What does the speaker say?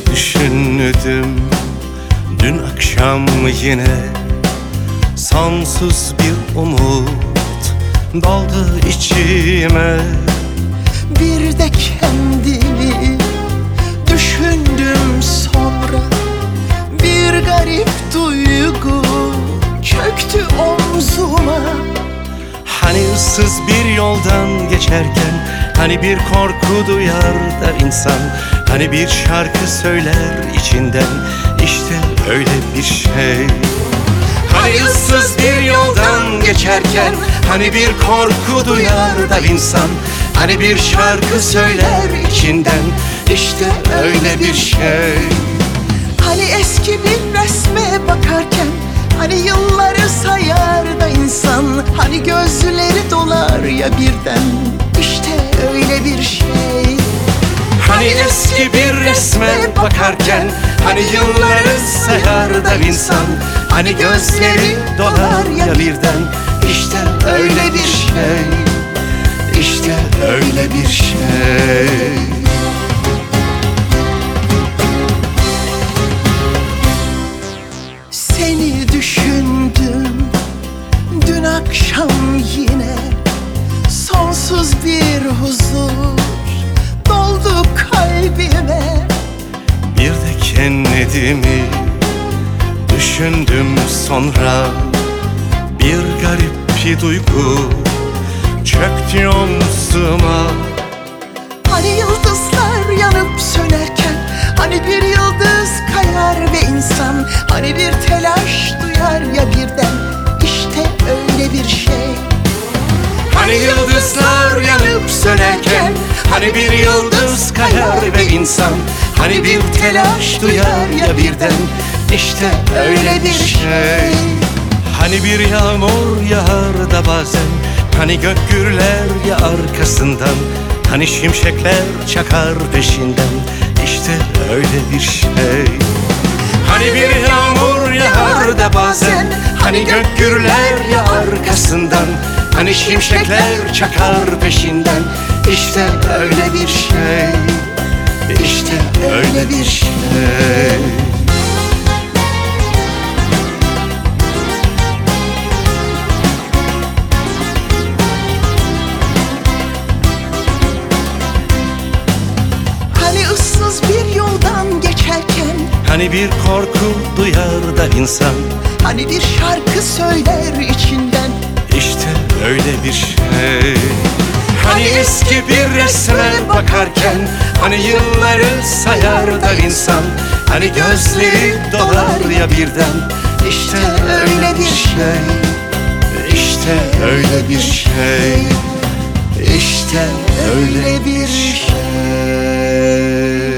düşündüm dün akşam yine. Sonsuz bir umut doldu içime. Bir de kendimi düşündüm sonra. Bir garip duygu çöktü omzuma. Hani ıssız bir yoldan geçerken, hani bir korku duyar da insan, hani bir şarkı söyler içinden, işte öyle bir şey. Hani ıssız bir yoldan geçerken, hani bir korku duyar da insan, hani bir şarkı söyler içinden, işte öyle bir şey. Hani eski bir resme bakarken, hani yılları sayar da insan, hani gözleri dolar ya birden, işte öyle bir şey. Hani eski bir resme bakarken, hani yılları sayar da insan, hani gözleri dolar ya birden, işte öyle bir şey, işte öyle bir şey. Seni düşündüm dün akşam yine. Sonsuz bir huzur doldu kalbime. Bir de kendimi düşündüm sonra. Bir garip bir duygu çöktü omzuma. Hani yıldızlar yanıp sönerken, hani bir yıldız kayar ve insan, hani bir telaş duyar ya birden, işte öyle bir şey. Hani yıldızlar yanıp sönerken, hani bir yıldız kayar ve insan, hani bir telaş duyar ya birden, işte öyle bir şey. Hani bir yağmur yağar da bazen, hani gök gürler ya arkasından, hani şimşekler çakar peşinden, işte öyle bir şey. Hani bir yağmur yağar da bazen, hani gök gürler ya arkasından, hani şimşekler çakar peşinden, işte öyle bir şey, işte öyle bir şey. Hani ıssız bir yoldan geçerken, Hani bir korku duyar da insan, hani bir şarkı söyler içinden, işte öyle bir şey. Hani eski bir resme bakarken, hani yılları sayar da insan, hani gözleri dolar ya birden, işte öyle bir şey, işte öyle bir şey, işte öyle bir şey.